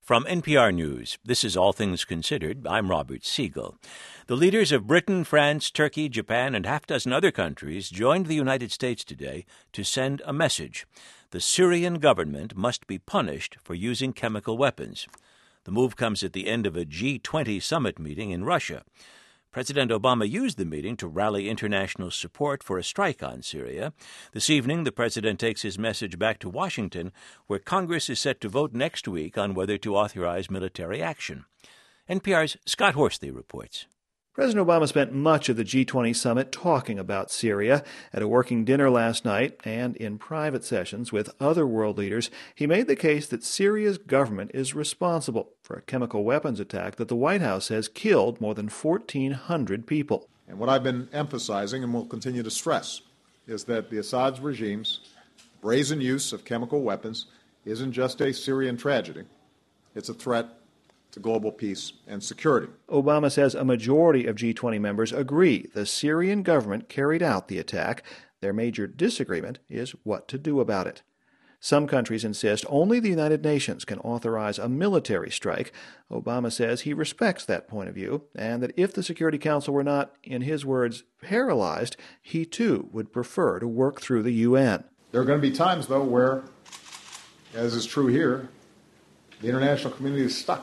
From NPR News, this is All Things Considered. I'm Robert Siegel. The leaders of Britain, France, Turkey, Japan, and half a dozen other countries joined the United States today to send a message. The Syrian government must be punished for using chemical weapons. The move comes at the end of a G20 summit meeting in Russia. President Obama used the meeting to rally international support for a strike on Syria. This evening, the president takes his message back to Washington, where Congress is set to vote next week on whether to authorize military action. NPR's Scott Horsley reports. President Obama spent much of the G20 summit talking about Syria. At a working dinner last night and in private sessions with other world leaders, he made the case that Syria's government is responsible for a chemical weapons attack that the White House has killed more than 1,400 people. And what I've been emphasizing and will continue to stress is that the Assad regime's brazen use of chemical weapons isn't just a Syrian tragedy. It's a threat to global peace and security. Obama says a majority of G20 members agree the Syrian government carried out the attack. Their major disagreement is what to do about it. Some countries insist only the United Nations can authorize a military strike. Obama says he respects that point of view, and that if the Security Council were not, in his words, paralyzed, he too would prefer to work through the UN. There are going to be times, though, where, as is true here, the international community is stuck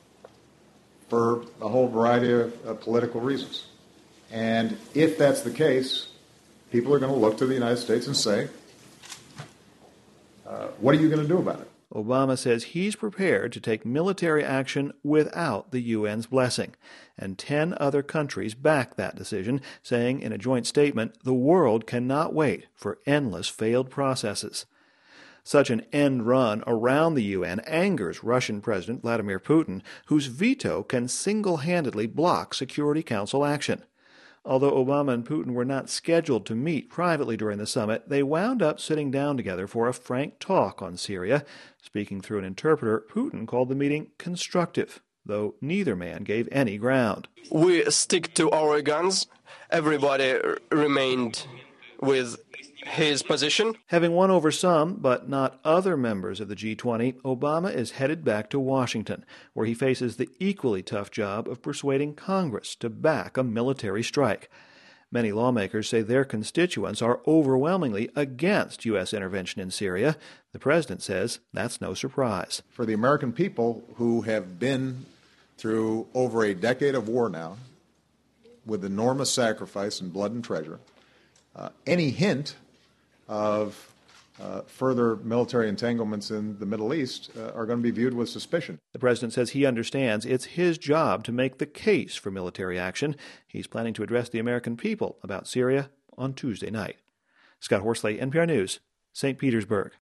for a whole variety of political reasons. And if that's the case, people are going to look to the United States and say, what are you going to do about it? Obama says he's prepared to take military action without the UN's blessing. And 10 other countries back that decision, saying in a joint statement, the world cannot wait for endless failed processes. Such an end run around the UN angers Russian President Vladimir Putin, whose veto can single-handedly block Security Council action. Although Obama and Putin were not scheduled to meet privately during the summit, they wound up sitting down together for a frank talk on Syria. Speaking through an interpreter, Putin called the meeting constructive, though neither man gave any ground. We stick to our guns. Everybody remained with his position. Having won over some, but not other members of the G20, Obama is headed back to Washington, where he faces the equally tough job of persuading Congress to back a military strike. Many lawmakers say their constituents are overwhelmingly against U.S. intervention in Syria. The president says that's no surprise. For the American people who have been through over a decade of war now, with enormous sacrifice and blood and treasure, any hint of further military entanglements in the Middle East are going to be viewed with suspicion. The president says he understands it's his job to make the case for military action. He's planning to address the American people about Syria on Tuesday night. Scott Horsley, NPR News, St. Petersburg.